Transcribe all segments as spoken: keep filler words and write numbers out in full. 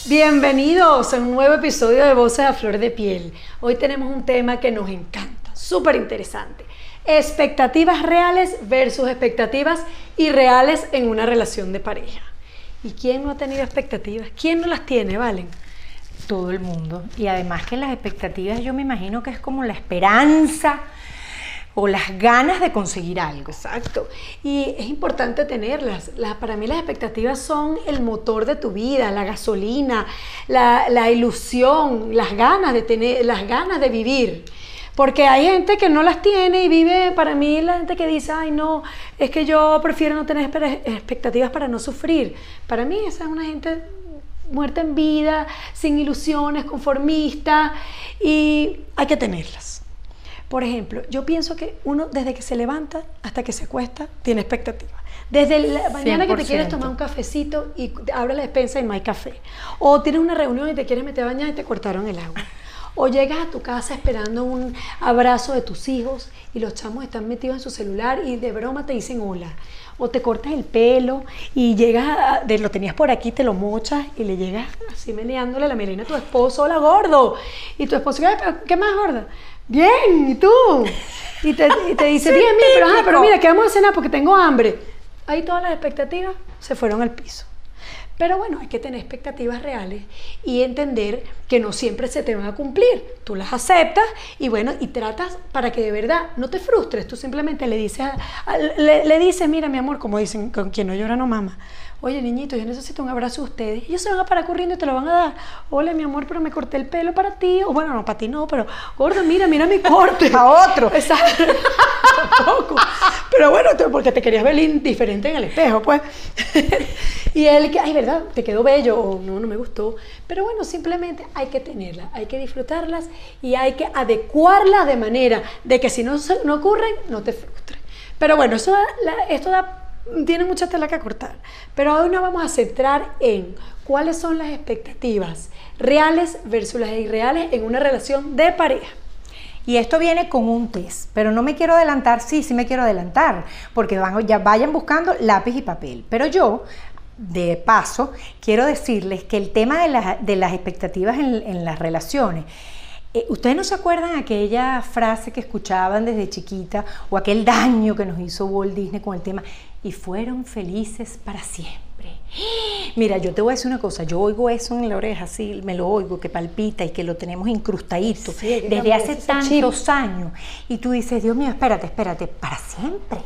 Bienvenidos a un nuevo episodio de Voces a Flor de Piel. Hoy tenemos un tema que nos encanta, súper interesante. Expectativas reales versus expectativas irreales en una relación de pareja. ¿Y quién no ha tenido expectativas? ¿Quién no las tiene, Valen? Todo el mundo. Y además que las expectativas yo me imagino que es como la esperanza o las ganas de conseguir algo. Exacto. Y es importante tenerlas. La, para mí las expectativas son el motor de tu vida, la gasolina, la, la ilusión, las ganas de tener, las ganas de vivir. Porque hay gente que no las tiene y vive, para mí la gente que dice, ay no, es que yo prefiero no tener expectativas para no sufrir. Para mí esa es una gente muerta en vida, sin ilusiones, conformista, y hay que tenerlas. Por ejemplo, yo pienso que uno desde que se levanta hasta que se acuesta tiene expectativas. Desde la mañana que te quieres tomar un cafecito y abre la despensa y no hay café. O tienes una reunión y te quieres meter a bañar y te cortaron el agua. O llegas a tu casa esperando un abrazo de tus hijos y los chamos están metidos en su celular y de broma te dicen hola. O te cortas el pelo y llegas, a, de, lo tenías por aquí, te lo mochas y le llegas así meneándole la melena a tu esposo, hola gordo. Y tu esposo, ¿qué más gorda? Bien, ¿y tú? Y te, y te dice, bien, bien, pero, ah, pero mira, que vamos a cenar porque tengo hambre. Ahí todas las expectativas se fueron al piso. Pero bueno, hay que tener expectativas reales y entender que no siempre se te van a cumplir. Tú las aceptas y bueno, y tratas para que de verdad no te frustres. Tú simplemente le dices, a, a, le, le dices, mira mi amor, como dicen, con quien no llora no mama. Oye niñito, yo necesito un abrazo de ustedes. Ellos se van a parar corriendo y te lo van a dar. Hola mi amor, pero me corté el pelo para ti. O bueno, no, para ti no, pero gordo, mira, mira mi corte. A otro. Exacto. Tampoco. Pero bueno, porque te querías ver diferente en el espejo, pues. Y él que, ay, ¿verdad? Te quedó bello, o no, no me gustó. Pero bueno, simplemente hay que tenerlas, hay que disfrutarlas y hay que adecuarlas de manera de que si no, no ocurren, no te frustres. Pero bueno, eso da, la, esto da, tiene mucha tela que cortar. Pero hoy nos vamos a centrar en cuáles son las expectativas reales versus las irreales en una relación de pareja. Y esto viene con un test, pero no me quiero adelantar, sí, sí me quiero adelantar, porque van, ya vayan buscando lápiz y papel. Pero yo, de paso, quiero decirles que el tema de, la, de las expectativas en, en las relaciones, eh, ¿ustedes no se acuerdan aquella frase que escuchaban desde chiquita o aquel daño que nos hizo Walt Disney con el tema? Y fueron felices para siempre. Mira, yo te voy a decir una cosa, yo oigo eso en la oreja, sí, me lo oigo, que palpita y que lo tenemos incrustadito sí, desde hace tantos chip. años. Y tú dices, Dios mío, espérate, espérate, para siempre.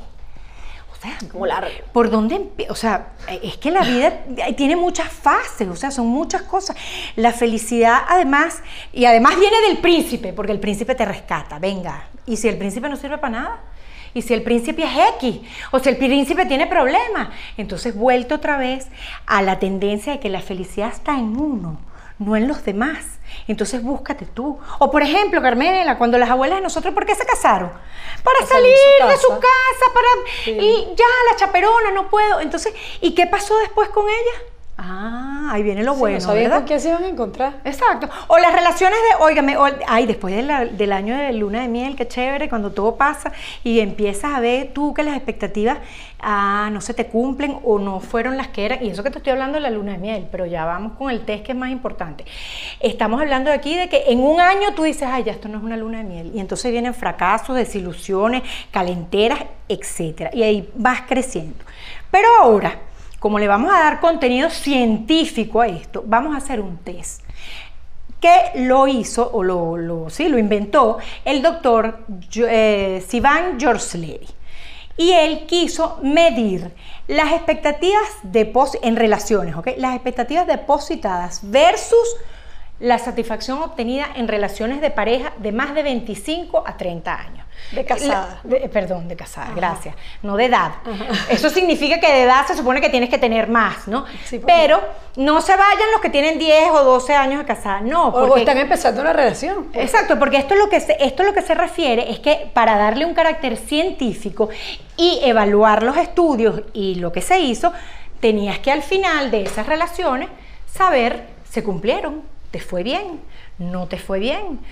O sea, como largo. ¿Por dónde? O sea, es que la vida tiene muchas fases, o sea, son muchas cosas. La felicidad, además, y además viene del príncipe, porque el príncipe te rescata, venga. Y si el príncipe no sirve para nada, y si el príncipe es X, o si el príncipe tiene problemas, entonces vuelto otra vez a la tendencia de que la felicidad está en uno, no en los demás. Entonces búscate tú. O por ejemplo, Carmela, cuando las abuelas de nosotros, ¿por qué se casaron? Para, para salir su de su casa, para sí. Y ya la chaperona, no puedo. Entonces, ¿y qué pasó después con ella? Ah, ahí viene lo sí, bueno, no sabía ¿verdad? con qué se iban a encontrar. Exacto. O las relaciones de, óigame, o, ay, después de la, del año de luna de miel, qué chévere, cuando todo pasa y empiezas a ver tú que las expectativas ah, no se te cumplen o no fueron las que eran, y eso que te estoy hablando de la luna de miel, pero ya vamos con el test que es más importante. Estamos hablando de aquí de que en un año tú dices, ay, ya esto no es una luna de miel, y entonces vienen fracasos, desilusiones, calenteras, etcétera, y ahí vas creciendo. Pero ahora, como le vamos a dar contenido científico a esto, vamos a hacer un test que lo hizo, o lo, lo, sí, lo inventó el doctor eh, Sivan Jorsleri. Y él quiso medir las expectativas depos- en relaciones, ¿ok? Las expectativas depositadas versus la satisfacción obtenida en relaciones de pareja de más de veinticinco a treinta años. De casada. La, de, perdón, de casada, Ajá. gracias. No de edad. Ajá. Eso significa que de edad se supone que tienes que tener más, ¿no? Sí, pero no se vayan los que tienen diez o doce años de casada, no. Porque, o están empezando una relación. Exacto, porque esto es lo que se, esto es lo que se refiere, es que para darle un carácter científico y evaluar los estudios y lo que se hizo, tenías que al final de esas relaciones saber, ¿se cumplieron? ¿Te fue bien? ¿No te fue bien?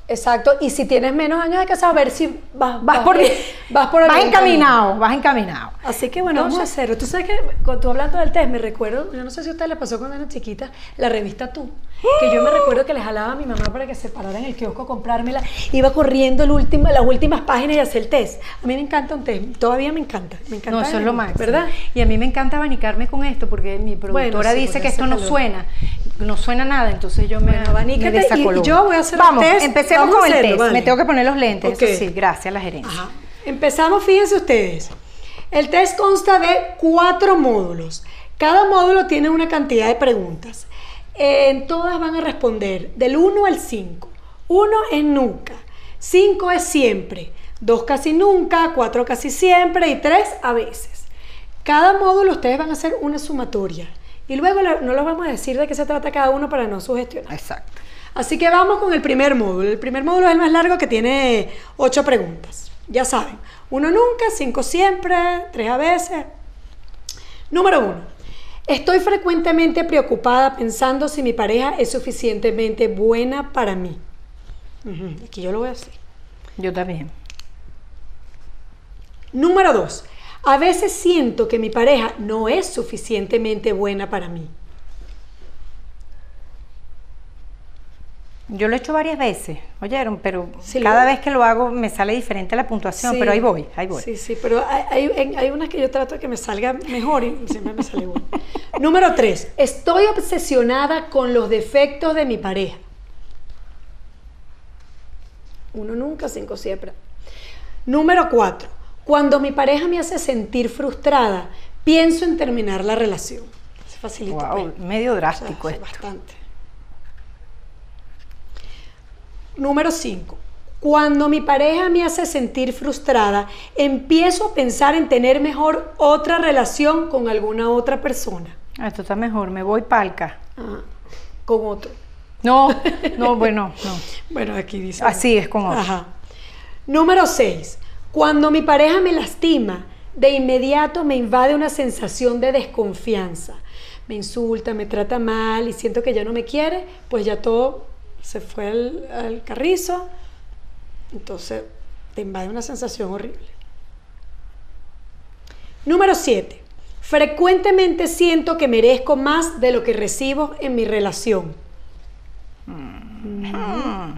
Exacto, y si tienes menos años de casado, a ver si vas, Vas por, vas por vas algún encaminado, camino. vas encaminado. Así que bueno, Entonces, vamos a hacerlo. Tú sabes que cuando tú hablando del test, me recuerdo, yo no sé si a ustedes les pasó cuando eran chiquitas, la revista Tú, que yo me recuerdo que les jalaba a mi mamá para que se parara en el kiosco a comprármela, iba corriendo el último, las últimas páginas y hacer el test. A mí me encanta un test, todavía me encanta, me encanta. No, eso es lo máximo. ¿Verdad? Y a mí me encanta abanicarme con esto porque mi productora Bueno, sí, dice porque que hace esto no calor. suena, no suena nada, entonces yo me, Bueno, abanícate me desacoloco. y yo voy a hacer el Vamos, test. empecemos Vamos a con el hacerlo, test. vale. Me tengo que poner los lentes, Ok. eso sí, gracias a la gerencia. Ajá. Empezamos, fíjense ustedes. El test consta de cuatro módulos. Cada módulo tiene una cantidad de preguntas. En todas van a responder del uno al cinco. uno es nunca, cinco es siempre, dos casi nunca, cuatro casi siempre y tres a veces. Cada módulo ustedes van a hacer una sumatoria. Y luego no les vamos a decir de qué se trata cada uno para no sugestionar. Exacto. Así que vamos con el primer módulo. El primer módulo es el más largo, que tiene ocho preguntas. Ya saben, uno nunca, cinco siempre, tres a veces. Número uno. Estoy frecuentemente preocupada pensando si mi pareja es suficientemente buena para mí. Ujú, aquí yo lo voy a hacer. Yo también. Número dos. A veces siento que mi pareja no es suficientemente buena para mí. Yo lo he hecho varias veces, oyeron, pero Sí, cada lo- vez que lo hago me sale diferente la puntuación, Sí. pero ahí voy, ahí voy. Sí, sí, pero hay, hay, en- hay unas que yo trato de que me salga mejor y siempre me sale igual. Número tres. Estoy obsesionada con los defectos de mi pareja. Uno nunca, cinco siempre. Número cuatro. Cuando mi pareja me hace sentir frustrada, pienso en terminar la relación. Se facilita. Wow, pues. medio O sea, drástico sí, esto. bastante. Número cinco. Cuando mi pareja me hace sentir frustrada, empiezo a pensar en tener mejor otra relación con alguna otra persona. Ah, esto está mejor, me voy palca. Ah, con otro. No, no, bueno, no. Bueno, aquí dice. Así es con otro. Ajá. Número seis. Cuando mi pareja me lastima, de inmediato me invade una sensación de desconfianza. Me insulta, me trata mal y siento que ya no me quiere, pues ya todo se fue al, al carrizo. Entonces te invade una sensación horrible. Número siete. Frecuentemente siento que merezco más de lo que recibo en mi relación. Hmm.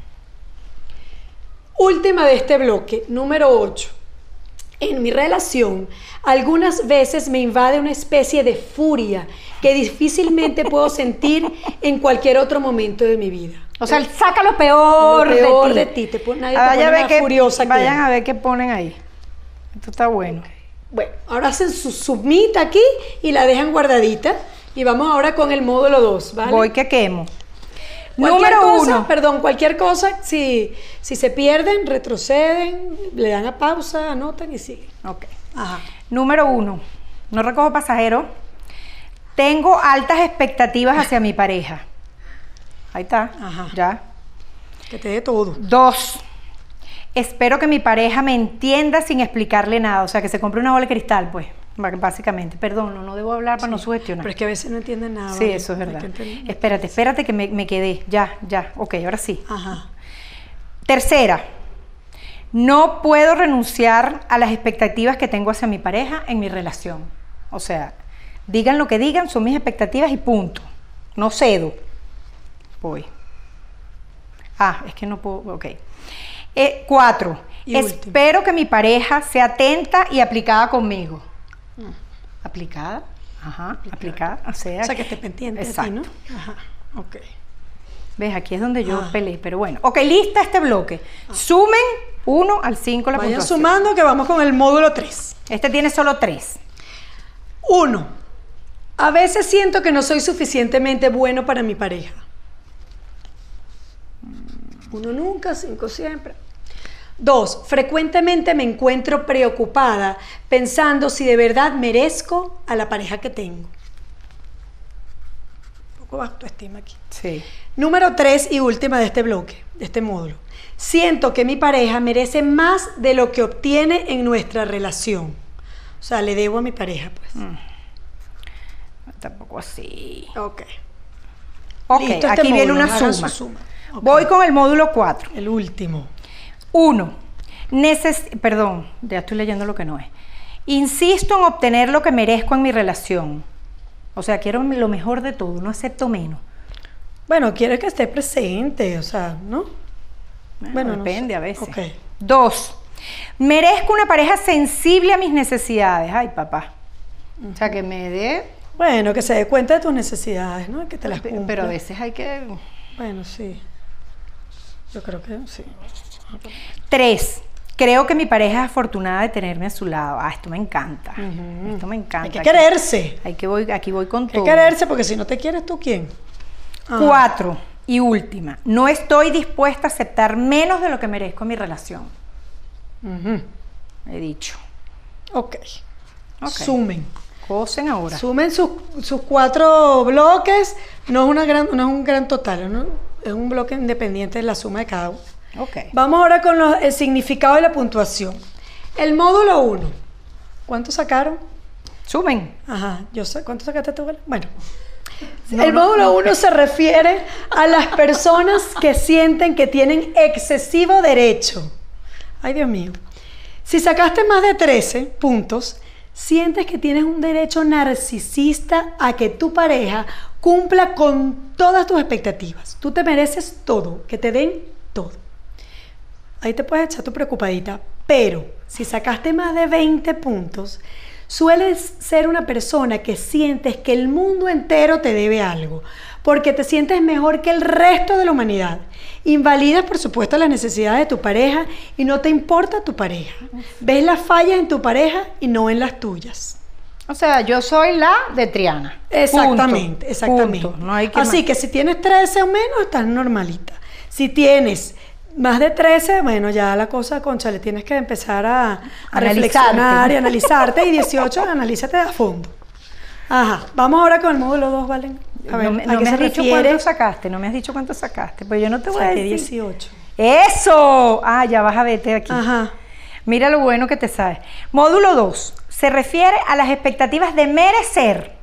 Última de este bloque, número ocho. En mi relación, algunas veces me invade una especie de furia que difícilmente puedo sentir en cualquier otro momento de mi vida. O sea, él saca lo peor, Lo peor de de ti. ti, te pone- nadie te Ah, vaya pone a ver más qué- furiosa que Vayan él. a ver qué ponen ahí. Esto está bueno. Bueno, ahora hacen su submit aquí y la dejan guardadita. Y vamos ahora con el módulo dos, ¿vale? Voy que quemo. Cualquier Número cosa, uno. Perdón, cualquier cosa, si, si se pierden, retroceden, le dan a pausa, anotan y siguen. Ok. Ajá. Número uno. No recojo pasajeros. Tengo altas expectativas hacia mi pareja. Ahí está. Ajá. Ya. Que te dé todo. Dos. Espero que mi pareja me entienda sin explicarle nada. O sea, que se compre una bola de cristal, pues. b- Básicamente. Perdón, no, no debo hablar para no sugestionar. Pero es que a veces no entienden nada. Sí, ¿vale? eso es Hay verdad. que entender. Espérate, espérate que me, me quedé. Ya, ya. Ok, ahora sí. Ajá. Tercera. No puedo renunciar a las expectativas que tengo hacia mi pareja en mi relación. O sea, digan lo que digan, son mis expectativas y punto. No cedo. Voy. Ah, es que no puedo. Ok. Eh, cuatro. Y último. Espero que mi pareja sea atenta y aplicada conmigo. ¿Aplicada? Ajá, aplicada. O sea, O sea, que esté pendiente de ti, exacto. ¿no? Ajá. Ok. ¿Ves? Aquí es donde yo Ah. peleé, pero bueno. Ok, lista este bloque. Sumen uno al cinco la Vayan puntuación. sumando que vamos con el módulo tres. Este tiene solo tres. Uno. A veces siento que no soy suficientemente bueno para mi pareja. Uno nunca, cinco siempre. Dos. Frecuentemente me encuentro preocupada pensando si de verdad merezco a la pareja que tengo. Un poco bajo autoestima aquí. Sí. Número tres y última de este bloque, de este módulo. Siento que mi pareja merece más de lo que obtiene en nuestra relación. O sea, le debo a mi pareja, pues. Tampoco así. Ok. Ok, Listo, este aquí viene módulo, una hagan suma. su suma. Okay. Voy con el módulo cuatro. El último. uno. Neces Perdón, ya estoy leyendo lo que no es. Insisto en obtener lo que merezco en mi relación. O sea, quiero lo mejor de todo, no acepto menos. Bueno, quiero que esté presente, o sea, ¿no? Bueno, bueno depende no sé. a veces. Okay. Dos. Merezco una pareja sensible a mis necesidades. Ay, papá. Uh-huh. O sea, que me dé... Bueno, que se dé cuenta de tus necesidades, ¿no? Que te las cumpla. Pero a veces hay que... Bueno, sí. Yo creo que sí. Tres. Creo que mi pareja es afortunada de tenerme a su lado. Ah, esto me encanta. Uh-huh. Esto me encanta. Hay que quererse. Hay que voy, aquí voy con todo. Hay que quererse, porque si no te quieres, ¿tú quién? Ajá. Cuatro. Y última. No estoy dispuesta a aceptar menos de lo que merezco en mi relación. Uh-huh. He dicho. Ok. okay. Sumen. Cosen ahora. Sumen sus, sus cuatro bloques. No es, una gran, no es un gran total, ¿no? Es un bloque independiente de la suma de cada uno. Okay. Vamos ahora con los, el significado de la puntuación. El módulo uno. ¿Cuánto sacaron? Sumen. Ajá. Yo sé, ¿cuánto sacaste tú? Bueno. No, el módulo uno no. se refiere a las personas que sienten que tienen excesivo derecho. Ay, Dios mío. Si sacaste más de trece puntos, sientes que tienes un derecho narcisista a que tu pareja cumpla con todas tus expectativas. Tú te mereces todo, que te den todo. Ahí te puedes echar tu preocupadita, pero si sacaste más de veinte puntos, sueles ser una persona que sientes que el mundo entero te debe algo, porque te sientes mejor que el resto de la humanidad. Invalidas, por supuesto, las necesidades de tu pareja y no te importa tu pareja. Ves las fallas en tu pareja y no en las tuyas. O sea, yo soy la de Triana. Exactamente, Punto. exactamente. Punto. No hay que Así más. que si tienes trece o menos, estás normalita. Si tienes más de trece, bueno, ya la cosa, concha, le tienes que empezar a, a reflexionar y analizarte. Y dieciocho, analízate a fondo. Ajá, vamos ahora con el módulo dos, ¿vale? A ver, no me, no me has dicho cuánto sacaste, no me has dicho cuánto sacaste, pues yo no te voy a decir. dieciocho. ¡Eso! Ah, ya vas a verte aquí. Ajá. Mira lo bueno que te sabes. Módulo dos, se refiere a las expectativas de merecer.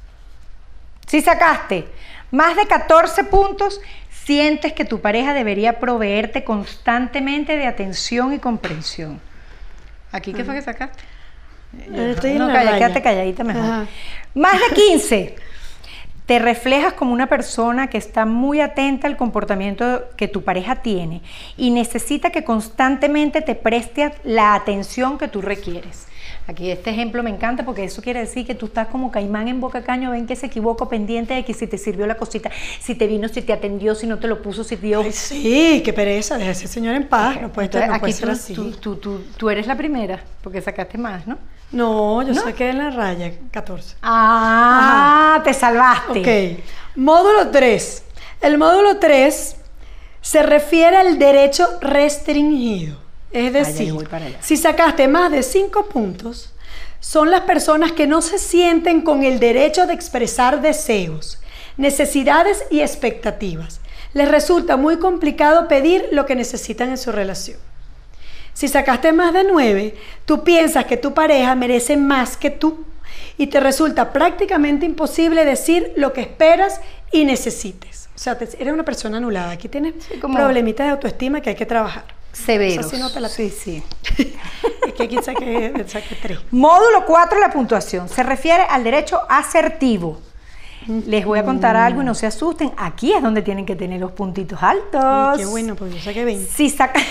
Si sacaste más de catorce puntos, sientes que tu pareja debería proveerte constantemente de atención y comprensión. ¿Aquí qué fue que sacaste? Yo estoy no, en la calla, raya. quédate calladita mejor. Ajá. Más de quince. Te reflejas como una persona que está muy atenta al comportamiento que tu pareja tiene y necesita que constantemente te preste la atención que tú requieres. Aquí este ejemplo me encanta porque eso quiere decir que tú estás como caimán en boca caño, ven que se equivocó, pendiente de que si te sirvió la cosita, si te vino, si te atendió, si no te lo puso, si dio... Ay, sí, qué pereza, deja a ese señor en paz, okay. no puede, Entonces, no aquí puede ser tú, así. Tú, tú, tú, tú eres la primera, porque sacaste más, ¿no? No, yo ¿No? saqué en la raya, catorce. Ah, ajá. Te salvaste. Ok, módulo tres. El módulo tres se refiere al derecho restringido. Es decir, voy para allá. Si sacaste más de cinco puntos, son las personas que no se sienten con el derecho de expresar deseos, necesidades y expectativas. Les resulta muy complicado pedir lo que necesitan en su relación. Si sacaste más de nueve, tú piensas que tu pareja merece más que tú y te resulta prácticamente imposible decir lo que esperas y necesites. O sea, te, eres una persona anulada. Aquí tienes sí, como problemitas de autoestima que hay que trabajar. Severos. Así no te la... Sí, sí. Es que aquí saqué, saqué tres. Módulo cuatro, la puntuación. Se refiere al derecho asertivo. Les voy a contar algo y no se asusten. Aquí es donde tienen que tener los puntitos altos. Sí, qué bueno, pues yo saqué veinte. Si, saca...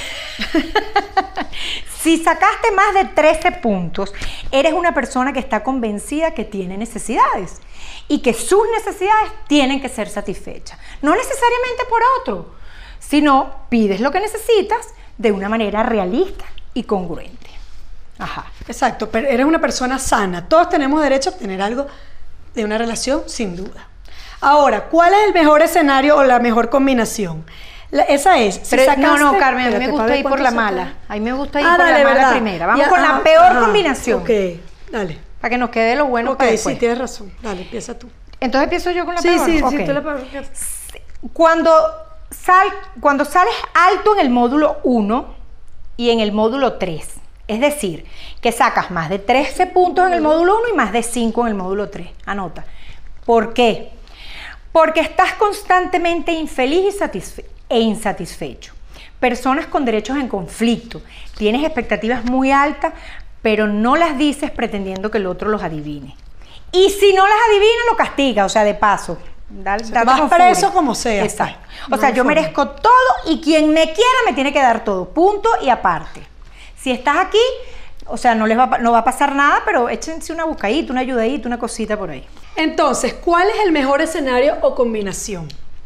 si sacaste más de trece puntos, eres una persona que está convencida que tiene necesidades y que sus necesidades tienen que ser satisfechas. No necesariamente por otro, sino pides lo que necesitas de una manera realista y congruente. Ajá. Exacto, pero eres una persona sana. Todos tenemos derecho a obtener algo de una relación, sin duda. Ahora, ¿cuál es el mejor escenario o la mejor combinación? La, esa es, si Pero, sacaste, no, no, Carmen, a mí me gusta ir por la sacaste. mala. A mí me gusta ir ah, por dale, la mala ¿verdad? primera. Vamos ya, con ajá, la peor ajá. combinación. Ok, dale. Para que nos quede lo bueno Ok, para sí, después. tienes razón. Dale, empieza tú. Entonces empiezo yo con la sí, peor. Sí, sí, okay. sí, tú la peor. Cuando, sal, cuando sales alto en el módulo uno y en el módulo tres, es decir, que sacas más de trece puntos en el módulo uno y más de cinco en el módulo tres. Anota. ¿Por qué? Porque estás constantemente infeliz y, satisfe e insatisfecho. Personas con derechos en conflicto. Tienes expectativas muy altas, pero no las dices pretendiendo que el otro los adivine. Y si no las adivina, lo castiga, o sea, de paso. Dale, o sea, vas preso como sea. Exacto. O sea, yo merezco todo y quien me quiera me tiene que dar todo. Punto y aparte. Si estás aquí, o sea, no les va, no va a pasar nada, pero échense una buscadita, una ayudadita, una cosita por ahí. Entonces, ¿cuál es el mejor escenario o combinación?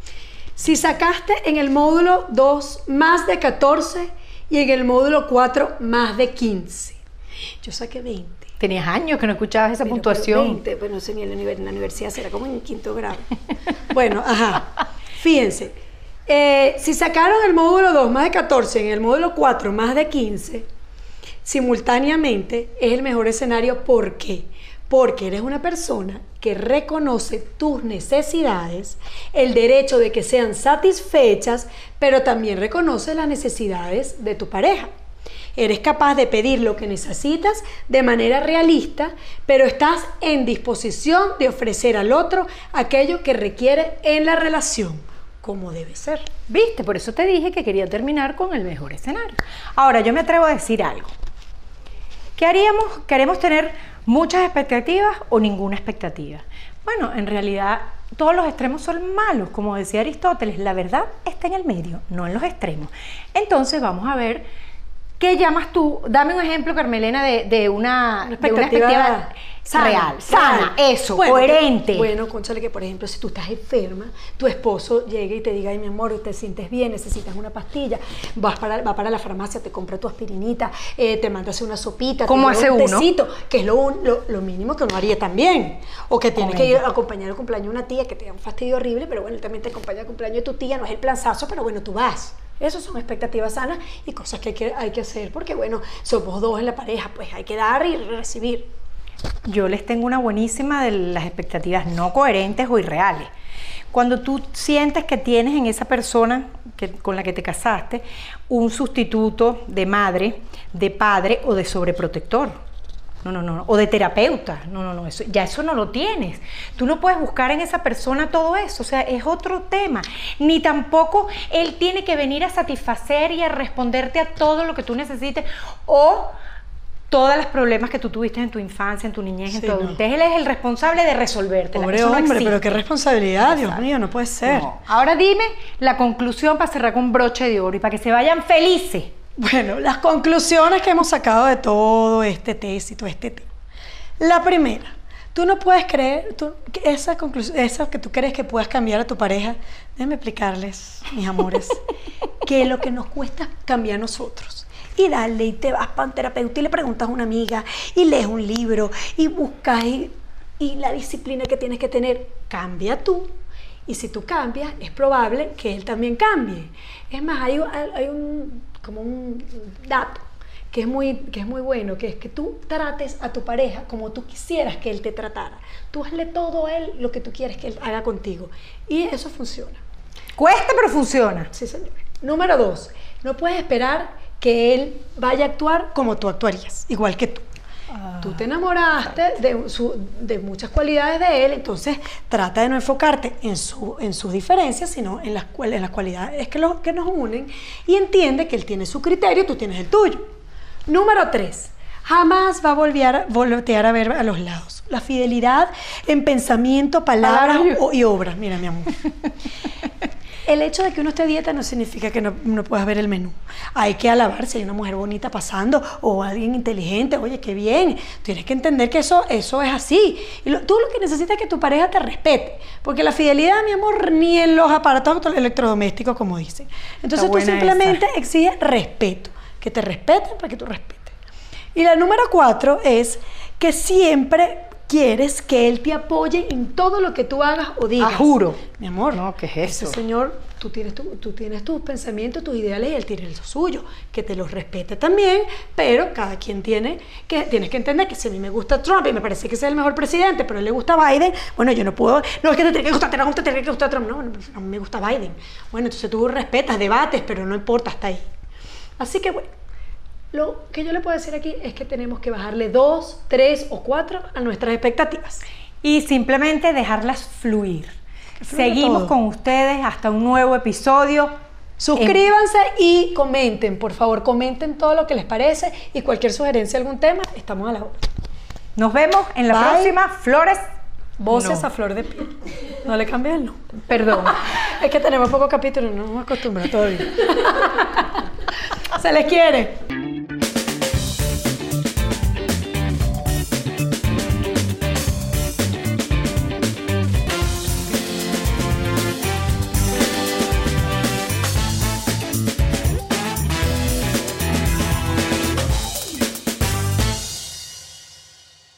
Si sacaste en el módulo dos más de catorce y en el módulo cuatro más de quince. Yo saqué veinte. Tenías años que no escuchabas esa pero, puntuación. Pero veinte, pues no sé, ni en la universidad será como en quinto grado. Bueno, ajá. Fíjense, eh, si sacaron el módulo dos más de catorce en el módulo cuatro más de quince, simultáneamente es el mejor escenario. ¿Por qué? Porque eres una persona que reconoce tus necesidades, el derecho de que sean satisfechas, pero también reconoce las necesidades de tu pareja. Eres capaz de pedir lo que necesitas de manera realista, pero estás en disposición de ofrecer al otro aquello que requiere en la relación, como debe ser. ¿Viste? Por eso te dije que quería terminar con el mejor escenario. Ahora, yo me atrevo a decir algo. ¿Qué haríamos? ¿Queremos tener muchas expectativas o ninguna expectativa? Bueno, en realidad todos los extremos son malos, como decía Aristóteles. La verdad está en el medio, no en los extremos. Entonces vamos a ver, ¿qué llamas tú? Dame un ejemplo, Carmelena, de, de, una, una expectativa, de una expectativa sana, real, sana, eso, bueno, coherente. Que, bueno, cónchale, que por ejemplo, si tú estás enferma, tu esposo llega y te diga, ay, mi amor, te sientes bien, necesitas una pastilla, vas para, va para la farmacia, te compra tu aspirinita, eh, te manda a hacer una sopita, ¿cómo te hace un uno? tecito, que es lo, lo, lo mínimo que uno haría también. O que tienes que ir a acompañar el cumpleaños de una tía que te da un fastidio horrible, pero bueno, él también te acompaña al cumpleaños de tu tía, no es el planzazo, pero bueno, tú vas. Esas son expectativas sanas y cosas que hay, que hay que hacer, porque bueno, somos dos en la pareja, pues hay que dar y recibir. Yo les tengo una buenísima de las expectativas no coherentes o irreales. Cuando tú sientes que tienes en esa persona que, con la que te casaste un sustituto de madre, de padre o de sobreprotector. No, no, no, o de terapeuta, no, no, no, eso, ya eso no lo tienes. Tú no puedes buscar en esa persona todo eso, o sea, es otro tema. Ni tampoco él tiene que venir a satisfacer y a responderte a todo lo que tú necesites o todos los problemas que tú tuviste en tu infancia, en tu niñez, sí, en tu adultez. No. Él es el responsable de resolverte. Pobre eso hombre, no pero qué responsabilidad, Dios mío, no puede ser. No. Ahora dime la conclusión para cerrar con broche de oro y para que se vayan felices. Bueno, las conclusiones que hemos sacado de todo este test y todo este tema. La primera, tú no puedes creer, tú, que esa conclusión, esa que tú crees que puedas cambiar a tu pareja, déjenme explicarles, mis amores, que lo que nos cuesta cambiar a nosotros. Y dale, y te vas para un terapeuta y le preguntas a una amiga, y lees un libro, y buscas, y, y la disciplina que tienes que tener, cambia tú. Y si tú cambias, es probable que él también cambie. Es más, hay, hay un... como un dato que es, muy, que es muy bueno, que es que tú trates a tu pareja como tú quisieras que él te tratara. Tú hazle todo a él lo que tú quieres que él haga contigo. Y eso funciona. Cuesta, pero funciona. Sí, señor. Número dos, no puedes esperar que él vaya a actuar como tú actuarías, igual que tú. Ah, tú te enamoraste de, su, de muchas cualidades de él, entonces trata de no enfocarte en, su, en sus diferencias, sino en las, en las cualidades que, lo, que nos unen, y entiende que él tiene su criterio, tú tienes el tuyo. Número tres, jamás va a volver, voltear a ver a los lados. La fidelidad en pensamiento, palabras o, y obras. Mira, mi amor. El hecho de que uno esté a dieta no significa que no, no puedas ver el menú. Hay que alabar si hay una mujer bonita pasando o alguien inteligente. Oye, qué bien. Tienes que entender que eso, eso es así. Y lo, tú lo que necesitas es que tu pareja te respete. Porque la fidelidad, mi amor, ni en los aparatos electrodomésticos, como dicen. Entonces tú simplemente esa. exiges respeto. Que te respeten para que tú respetes. Y la número cuatro es que siempre quieres que él te apoye en todo lo que tú hagas o digas. Ah, juro. Mi amor. No, ¿qué es eso? Ese señor, tú tienes, tu, tú tienes tus pensamientos, tus ideales y él tiene el suyo. Que te los respete también, pero cada quien tiene que, tienes que entender que si a mí me gusta Trump y me parece que es el mejor presidente, pero a él le gusta Biden, bueno, yo no puedo, no es que te tiene que gustar Trump, te tiene que gustar Trump, no, a mí me gusta Biden. Bueno, entonces tú respetas, debates, pero no importa, hasta ahí. Así que bueno. Lo que yo le puedo decir aquí es que tenemos que bajarle dos, tres o cuatro a nuestras expectativas. Y simplemente dejarlas fluir. Seguimos todo con ustedes hasta un nuevo episodio. Suscríbanse y comenten, por favor, comenten todo lo que les parece y cualquier sugerencia, algún tema, estamos a la hora. Nos vemos en la Bye. próxima. Flores. Voces No. a flor de piel. No le cambies el nombre. Perdón. Es que tenemos pocos capítulos, no nos acostumbramos todavía. Se les quiere.